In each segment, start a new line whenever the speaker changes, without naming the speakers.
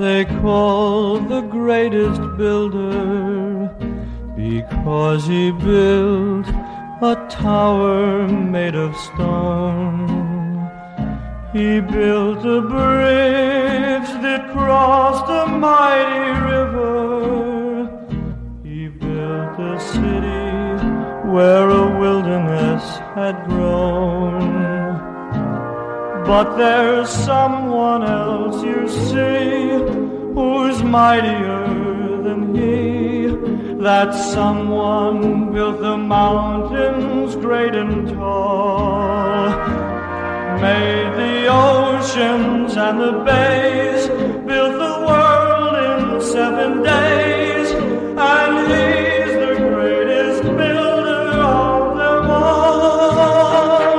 they call the greatest builder, because he built a tower made of stone. He built a bridge that crossed a mighty river. He built a city where a wilderness had grown. But there's someone else, you see, who's mightier than he. That someone built the mountains great and tall, made the oceans and the bays, built the world in 7 days, and he's the greatest builder of them all.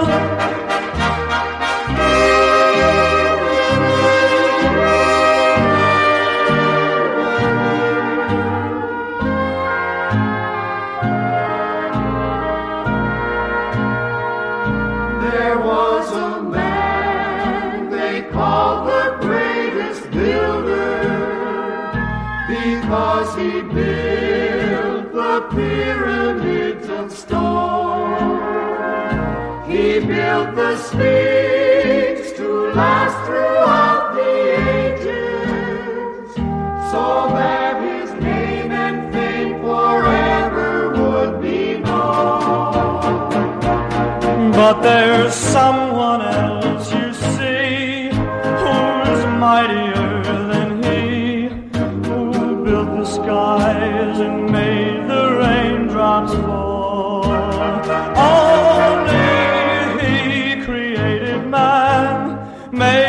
There was a man they called the greatest builder, because he built the pyramids of stone. He built the Sphinx to last throughout the ages, so that his name and fame forever would be known.
But there's someone else, you see, who's mightier than he, who built the skies and made the raindrops fall. Only he created man, made